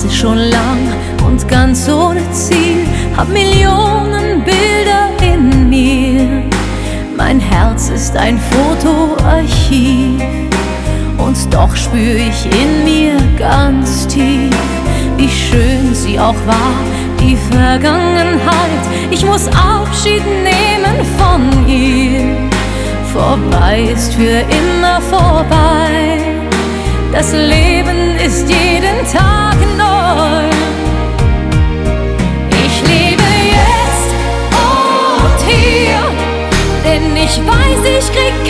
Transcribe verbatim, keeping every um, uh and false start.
reise schon lang und ganz ohne Ziel, hab Millionen Bilder in mir. Mein Herz ist ein Fotoarchiv und doch spür ich in mir ganz tief, wie schön sie auch war, die Vergangenheit. Ich muss Abschied nehmen von ihr. Vorbei ist für immer vorbei. Das Leben ist jeden Tag neu. Ich lebe jetzt und hier, denn ich weiß, ich krieg